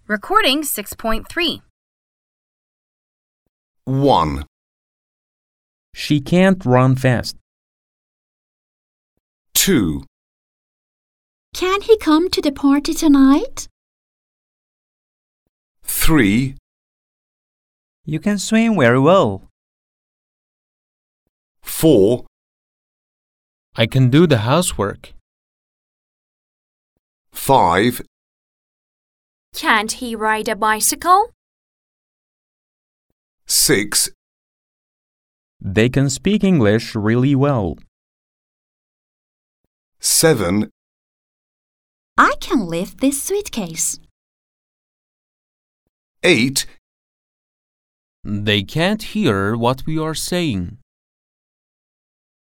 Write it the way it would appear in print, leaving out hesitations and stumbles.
Recording 6.3. 1, She can't run fast. 2, Can he come to the party tonight? 3, You can swim very well. 4, I can do the housework. 5, Can't he ride a bicycle? 6, They can speak English really well. 7, I can lift this suitcase. 8, They can't hear what we are saying.